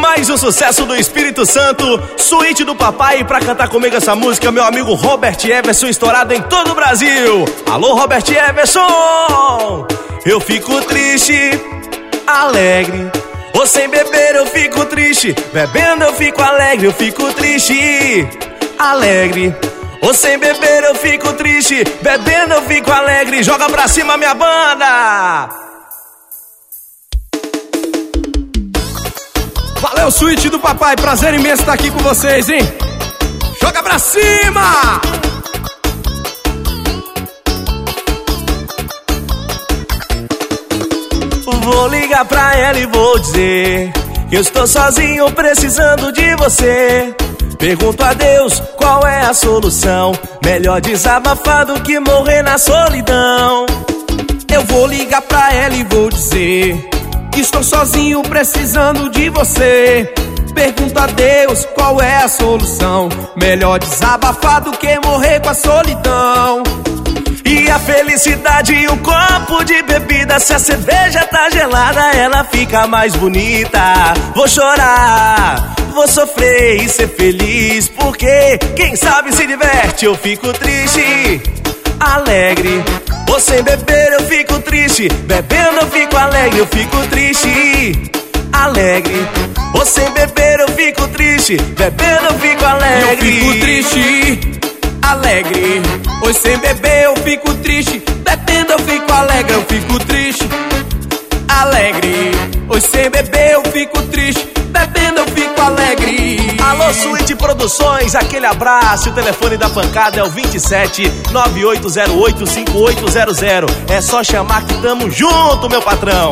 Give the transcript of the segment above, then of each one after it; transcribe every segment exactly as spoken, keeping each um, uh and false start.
Mais um sucesso do Espírito Santo, Suíte do Papai. Pra cantar comigo essa música, meu amigo Robert Everson, estourado em todo o Brasil. Alô, Robert Everson! Eu fico triste, alegre, ou sem beber eu fico triste, bebendo eu fico alegre. Eu fico triste, alegre, ou sem beber eu fico triste, bebendo eu fico alegre. Joga pra cima minha banda! Valeu, Suíte do Papai, prazer imenso estar aqui com vocês, hein? Joga pra cima! Vou ligar pra ela e vou dizer que eu estou sozinho precisando de você. Pergunto a Deus qual é a solução, melhor desabafar do que morrer na solidão. Eu vou ligar pra ela e vou dizer que estou sozinho precisando de você. Pergunto a Deus qual é a solução, melhor desabafar do que morrer com a solidão. E a felicidade em um copo de bebida, se a cerveja tá gelada ela fica mais bonita. Vou chorar, vou sofrer e ser feliz, porque quem sabe se diverte. Eu fico triste, alegre, ou sem beber eu fico triste, bebendo eu fico alegre. Eu fico triste, alegre, ou sem beber eu fico triste, bebendo eu fico alegre. Eu fico triste, alegre, pois sem beber eu fico triste, bebendo eu fico alegre. Eu fico triste, alegre, pois sem beber eu fico triste, bebendo eu fico alegre. Alô, Suíte Produções, aquele abraço. O telefone da pancada é o vinte e sete, nove oito zero oito, cinco oito zero zero. É só chamar que tamo junto, meu patrão.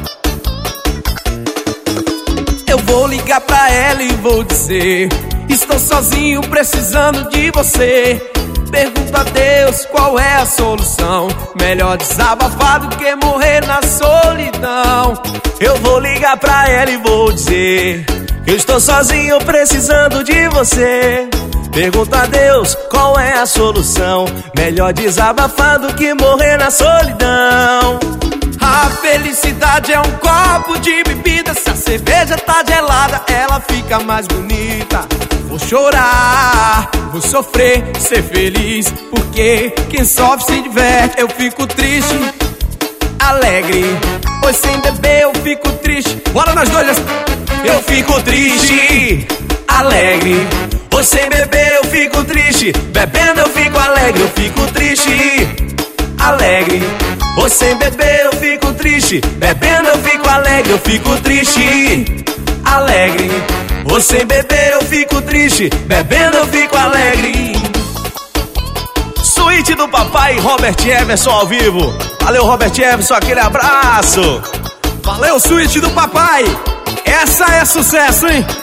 Eu vou ligar pra ela e vou dizer: estou sozinho precisando de você. Pergunto a Deus qual é a solução, melhor desabafar do que morrer na solidão. Eu vou ligar pra ela e vou dizer que eu estou sozinho precisando de você. Pergunto a Deus qual é a solução, melhor desabafar do que morrer na solidão. A felicidade é um copo de bebida, se a cerveja tá gelada ela fica mais bonita. Vou chorar, vou sofrer, ser feliz, porque quem sofre se diverte. Eu fico triste, alegre, pois sem beber eu fico triste. Bora nós dois! Eu fico triste, alegre, pois sem beber eu fico triste, bebendo eu fico alegre. Eu fico triste, alegre, pois sem beber eu fico triste, bebendo eu fico alegre. Eu fico triste, alegre, pois sem beber eu fico triste, bebendo eu fico alegre. Suíte do Papai, Robert Everson ao vivo. Valeu, Robert Everson, aquele abraço. Valeu, Suíte do Papai. Essa é sucesso, hein?